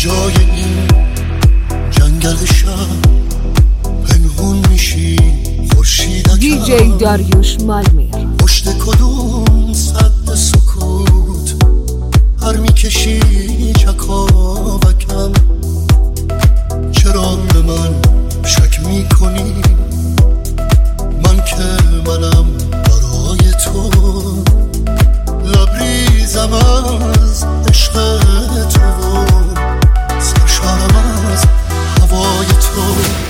جای این جنگل شب پنهون میشی خورشیدکم دیجی داریوش مالمیر پشت کدوم سد سکوت هر میکشی چکاوکم چرا به من شک میکنی من که منم برای تو لبریزم از عشق تو سرشارم از هوای تو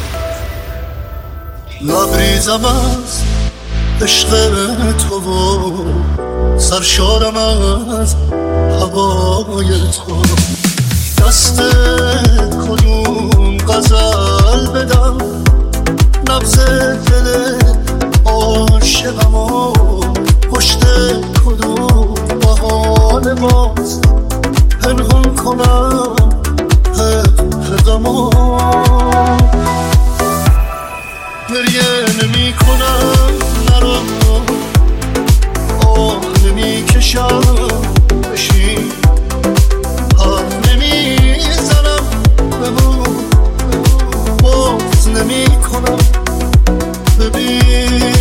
لبریزم از عشق تو سرشارم از هوای تو دست کدوم غزل بدم نبض دل عاشقمو پشت کدوم بهانه باز پنهون کنم غمو گریه نمی کنم نرو آه نمی کشم بشین حرف نمی زنم بمون باز نمی کنم ببین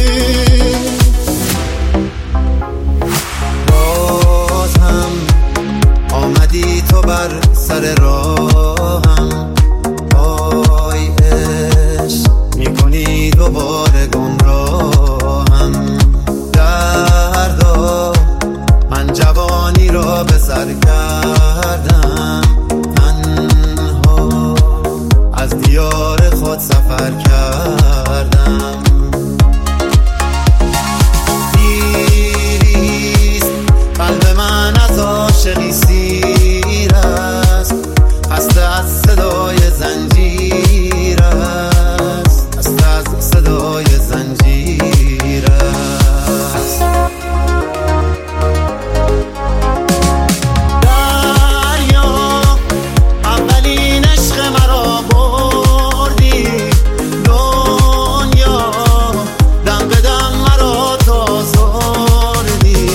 باز هم آمدی تو بر سر راهم وای عشق میکنی دوباره گمراهم دردا من جوانی را به سر کردم تنها از دیار خود سفر کردم دیریست قلب من از عاشقی سیر است خسته از صدای زنجیر است خسته از صدای زنجیر است دریا اولین عشق مرا بردی دنیا دم به دم مرا تازردی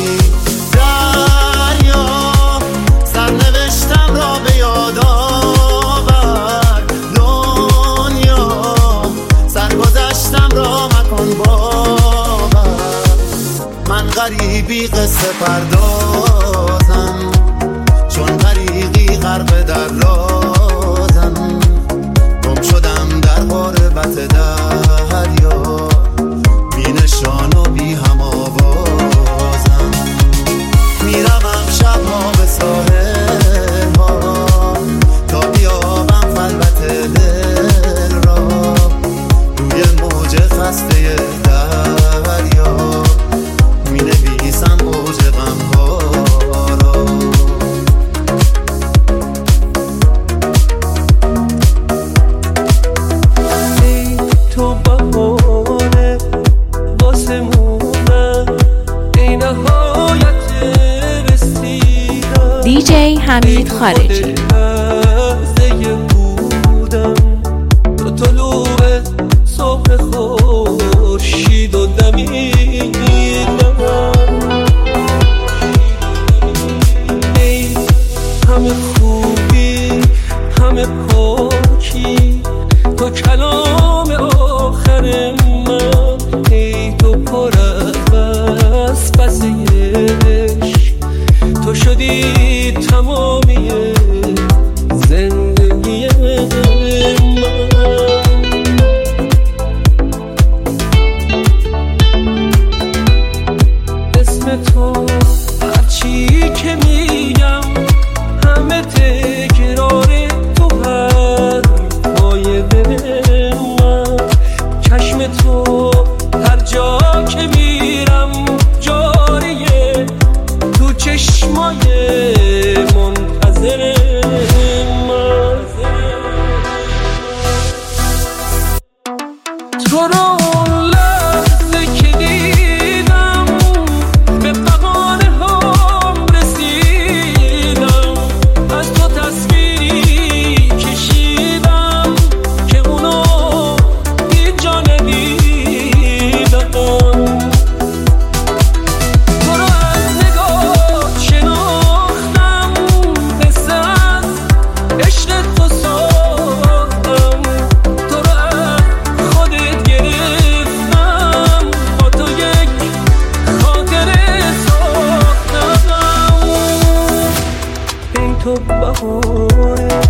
دریا سرنوشتم را به یاد آور دنیا سرگذشتم را مکن باور من غریبی قصه پردازم چون غریقی غرق در رازم گم شدم در غربت دریا بی نشان و بی هم آوازم میروم شبها به ساحل ها تا بیابم خلوت دل را روی موج خسته دریا می نویسم اوج غم ها را ای تو بهانه واسه موندن ای نهایت رسیدن دیجی حمید خارجی لحظه بودم تو طلوع صبح خورشید و دمیدن ای همه خوبی همه پاکی تو کلام آخر من ای تو پر از پسه عشق تو شدی تمامی زندگی من اسم تو هرچی که میگم همه تکرار تو حرفای دل من چشم تو هر جا که میرم جاریه تو چشمای منتظر تو بهاره.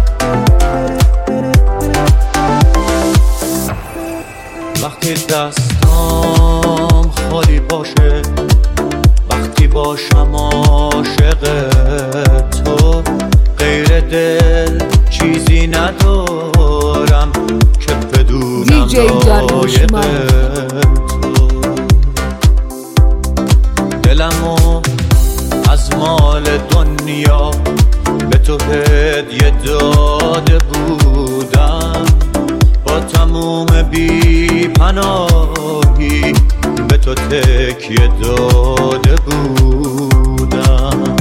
وقتی دستام خالی باشه، وقتی باشم عاشق تو، غیر دل چیزی ندارم که بدونم لایق تو. دلمو از مال دنیا به تو هدیه داده بودم، با تموم بی پناهی به تو تکیه داده بودم.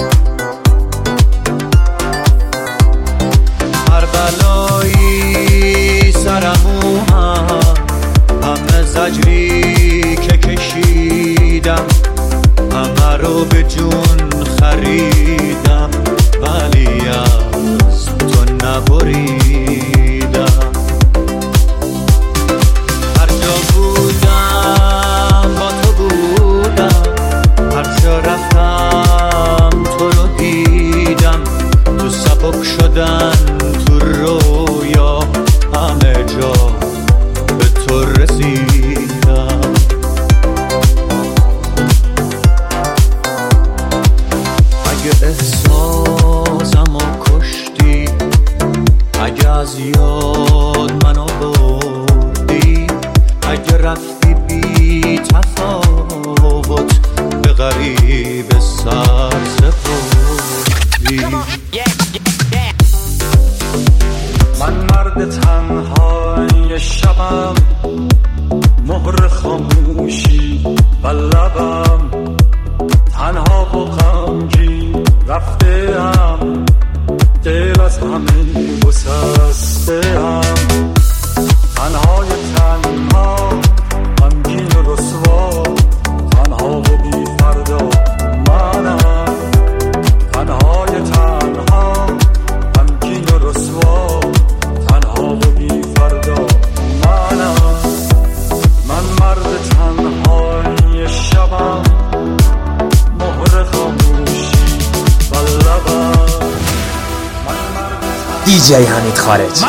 هر بلایی سرمو همه زجری که کشیدم، همه رو به جون خریدم، ولی از تو نبریدم. هر جا بودم با تو بودم، هر جا رفتم تو رو دیدم، تو سبک شدن تو رویا همه جا به تو رسیدم. اگه احساسمو کشتی، اگه از یاد منو بردی، اگه رفتی بی تفاوت به غریب سر سپردی. من مرد تنهای شبم، مهر خاموشی و لبم، تنها و غمگین رفته‌ام، دل از همه گسسته‌ام. تنهای تنها، غمگین و رسوا، تنها و بی فردا منم. تنهای تنها، غمگین و رسوا، تنها و بی فردا منم. من مرد تنهای شبم، مهر خاموشی و لبم. DJ حمید خارجی.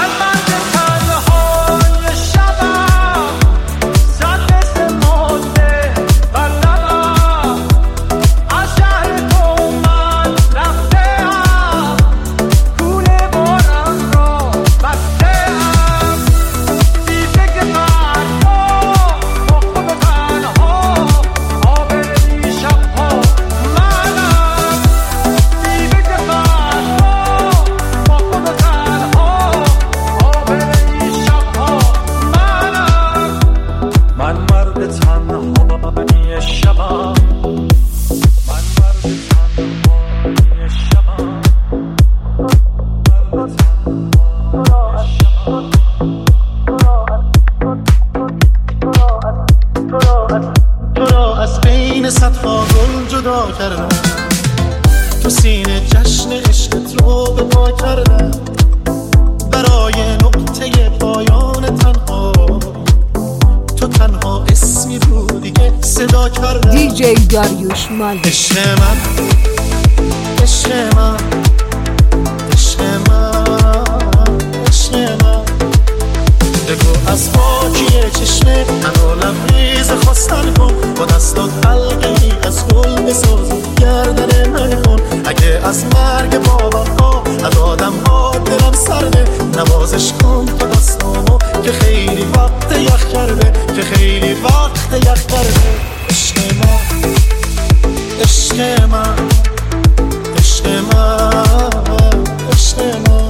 تو سینه جشن عشقت رو به پا کردم، برای نقطه پایان تنها تو تنها اسمی بودی که صدا کردم. دیجی داریوش مالمی. عشق من، عشق من، عشق من، عشق من، بگو از پاکی چشمه منو لبریز خواستن کن، با دستات حلقه ای از گل بساز گردن من کن. اگه از مرگ بابم ها از آدم ها دلم سرده، نوازش کن تا دستامو که خیلی وقت یخ کرده، که خیلی وقت یخ کرده. عشق من، عشق من، عشق من، عشق من،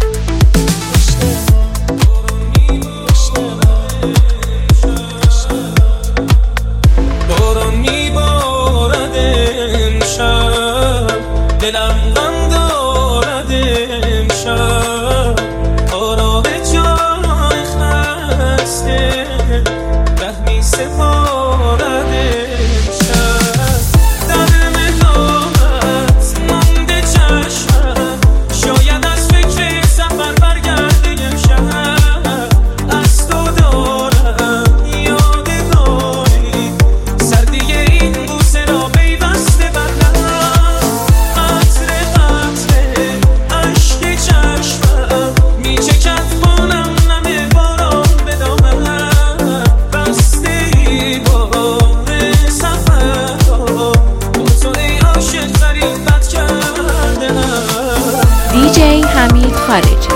دلم غم دارد امشب، آرام جای خسته رحمی سپارد امشب. در ملامت مانده چشمم، شاید از فکر سفر برگرده امشب. از تو دارم یادگاری، سردی این بوسه را پیوسته بر لب. خارجی.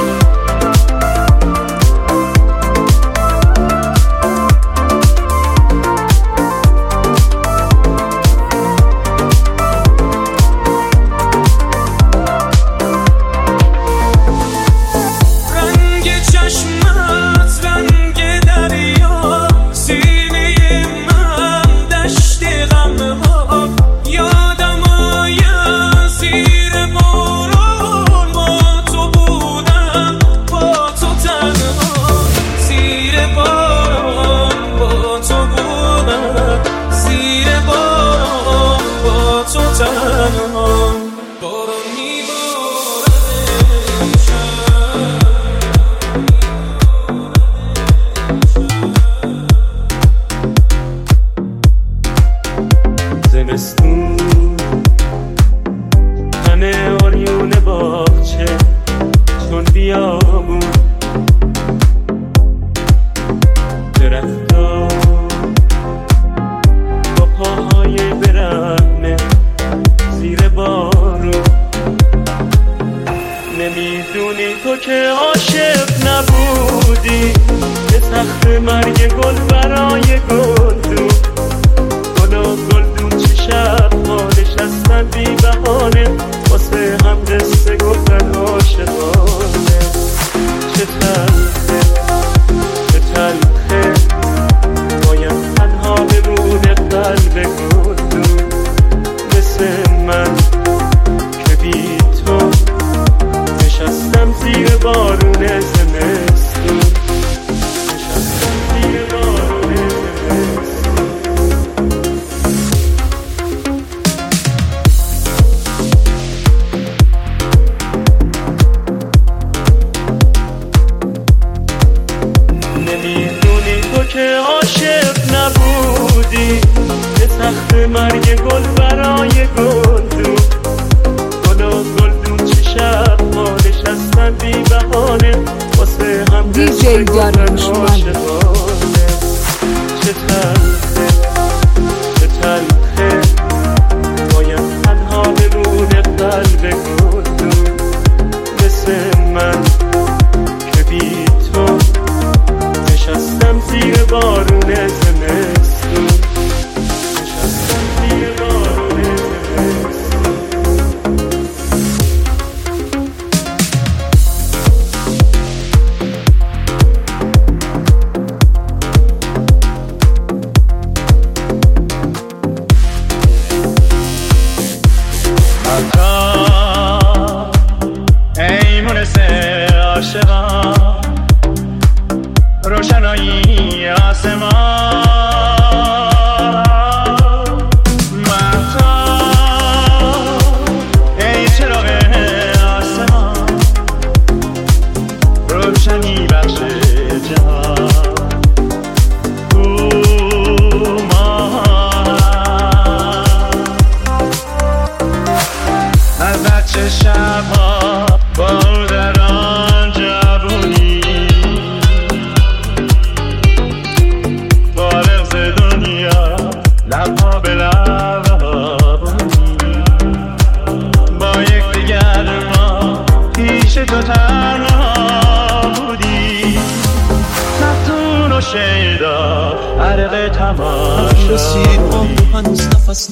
رسید آهو هنوز نفس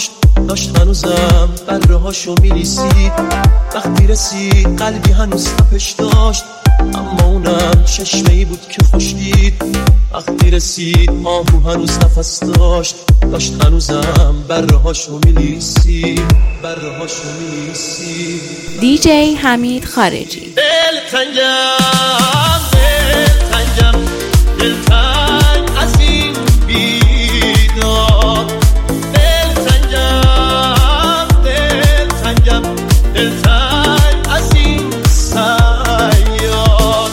داشت هنوزم برهاشو میلیسید وقتی رسید قلبی هنوز تپش داشت اما اونم چشمه‌ای بود که خوش دید وقتی رسید آهو هنوز نفس داشت هنوزم برهاشو میلیسید دیجی حمید خارجی. دلتنگ از این بیداد دلتنگم از این سیاد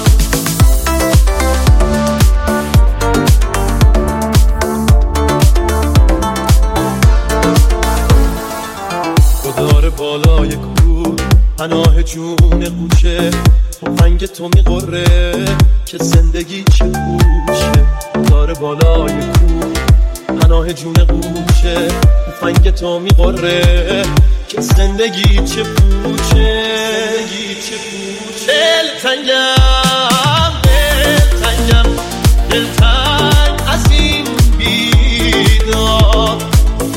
گدار بالای کوه پناه جون قوچه تفنگ تو میقره که زندگی چه پوشه داره بالای کوه پناه جون قوچه تفنگ تو میقره که زندگی چه پوچه دلتنگ از این بیدار،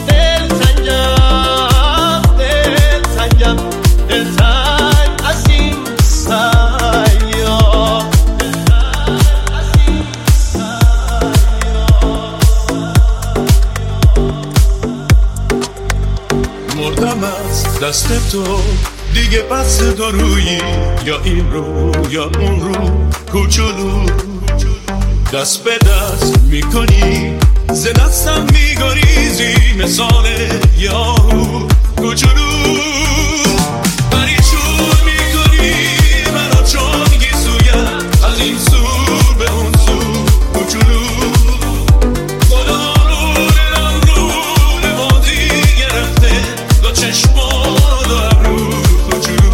دلتنگم از این سیار، مردم از دست تو دیگه، بس دارویی یا این رو یا اون رو کوچولو، دست به دست میکنی ز دستم میگریزی مثال یاهو کوچولو، پریشون میکنی منو چون گیسویم از این سو به اون سو کوچولو، خدا رو بازی گرفته دو چشما دو ابرو کوچولو.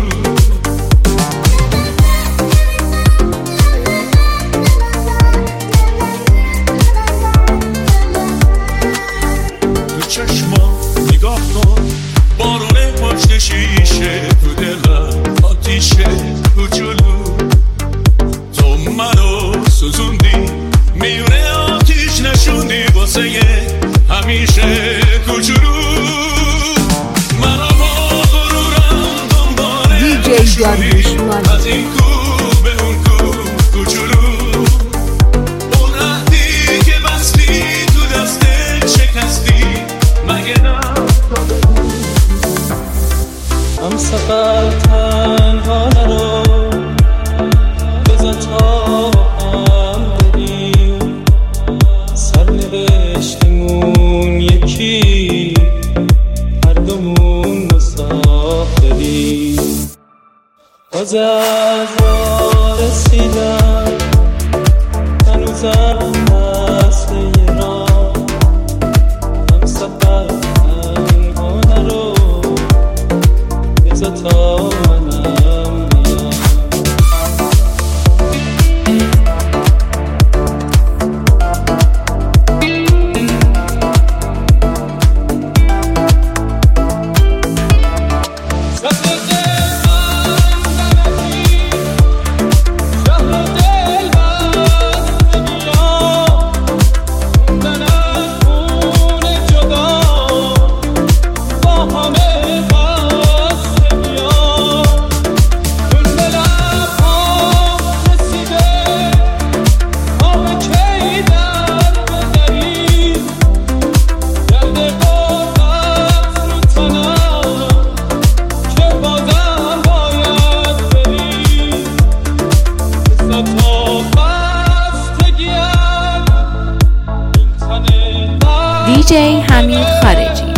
چشما نگاه کن، بارونه پشت شیشه، تو دلم آتیشه کوچولو، تو منو سوزوندی میونه آتیش نشوندی واسه همیشه کوچولو، منو با غرورم دنباله شدی از این کو به اون کو کوچولو، اون عهدی که بستی تو دستت شکستی مگه نه؟ هم سفر تنها نرو، بزن تا هم بریم، سرنوشتمون یکی، هر دومون مسافریم، باز از راه رسیدم هنوزم دست یه راه، هم سفر تنها نرو، بذار تا منم بیام. DJ حمید خارجی.